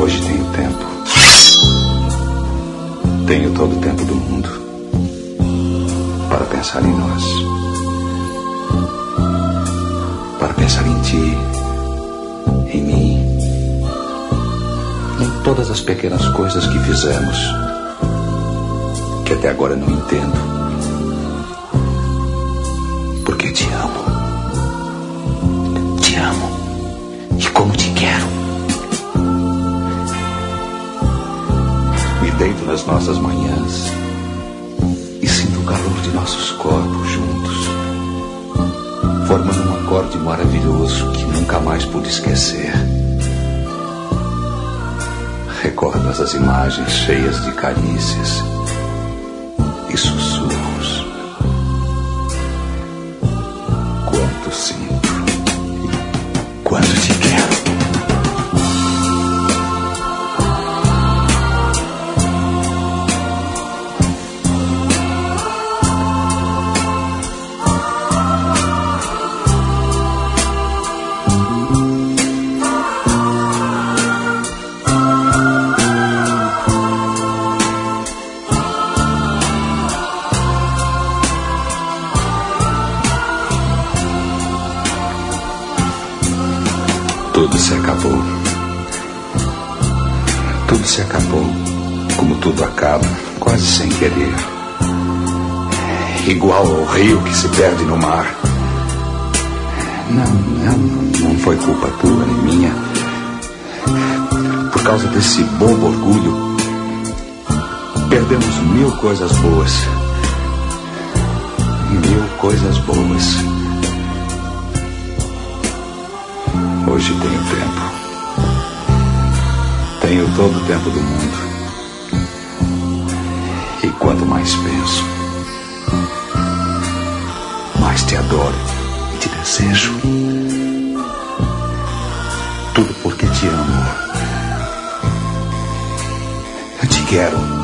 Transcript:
Hoje tenho tempo. Tenho todo o tempo do mundo para pensar em nós. Para pensar em ti, em mim, em todas as pequenas coisas que fizemos, que até agora não entendo. Porque te amo. Te amo. E como te quero. Me deito nas nossas manhãs e sinto o calor de nossos corpos juntos, formando um acorde maravilhoso que nunca mais pude esquecer. Recordo essas imagens cheias de carícias e sussurros. Quanto sinto e quanto te quero. Tudo se acabou. Tudo se acabou, como tudo acaba, quase sem querer. Igual ao rio que se perde no mar. Não foi culpa tua nem minha. Por causa desse bobo orgulho, perdemos 1000 coisas boas. 1000 coisas boas. Hoje tenho tempo. Tenho todo o tempo do mundo. E quanto mais penso, mais te adoro e te desejo. Tudo porque te amo. Eu te quero.